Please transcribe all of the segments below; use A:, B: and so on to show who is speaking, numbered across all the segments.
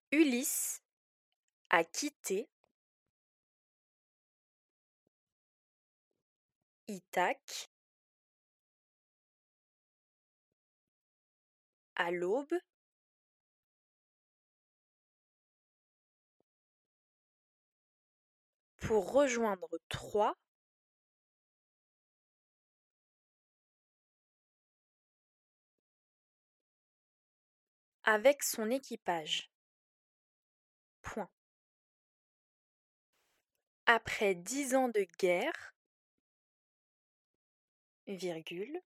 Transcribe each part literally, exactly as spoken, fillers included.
A: Ulysse a quitté Ithaque à l'aube pour rejoindre Troie avec son équipage. Point. Après dix ans de guerre, virgule,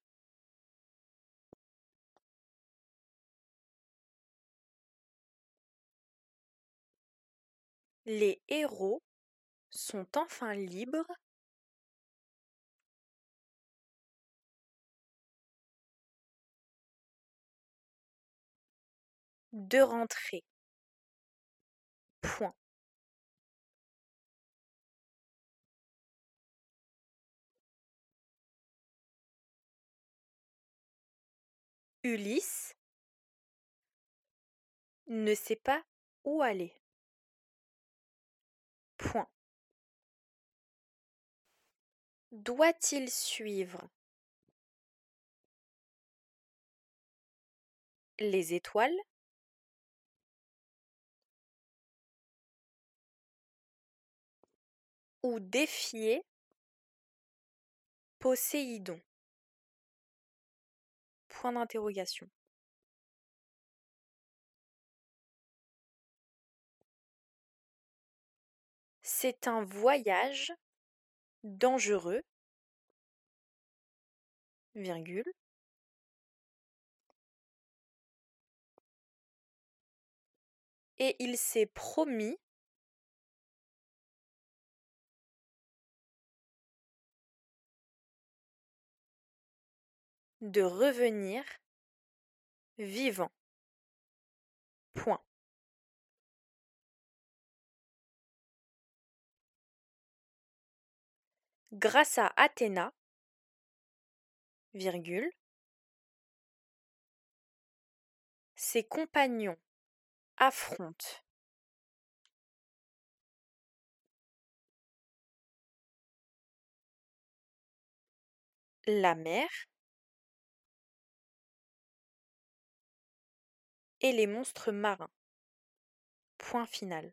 A: les héros sont enfin libres de rentrer. Point. Ulysse ne sait pas où aller. Point. Doit-il suivre les étoiles ou défier Poséidon? Point d'interrogation. C'est un voyage dangereux, virgule, et il s'est promis de revenir vivant. Point. Grâce à Athéna, virgule, ses compagnons affrontent la mer et les monstres marins. Point final.